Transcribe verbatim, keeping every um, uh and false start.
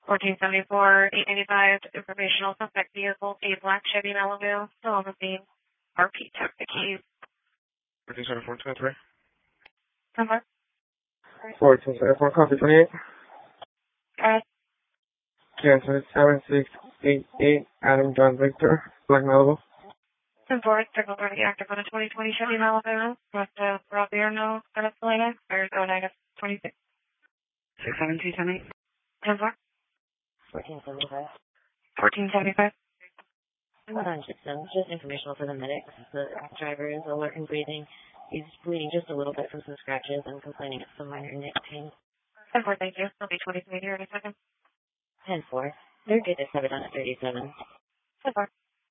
fourteen seventy-four, eight ninety-five, informational suspect vehicle, a black Chevy Malibu, still on the scene. R P took the keys. fourteen seventy-four, twenty-three. Number? fourteen seventy-four, copy twenty-eight. Alright. Cancel seven six eight eight, Adam John Victor, black Malibu. ten four, signal thirty active on a twenty twenty Chevy Malibu, west of Roberno, Venezuela, Arizona, negative twenty-six. six seven two seven eight. ten four. fourteen seventy-five. fourteen seventy-five. Hold on, just, um, just informational for the medics. The driver is alert and breathing. He's bleeding just a little bit from some scratches and complaining of some minor neck pain. ten four, thank you. I'll be twenty-three here in a second. ten four. They're good to have it on at thirty-seven. ten four.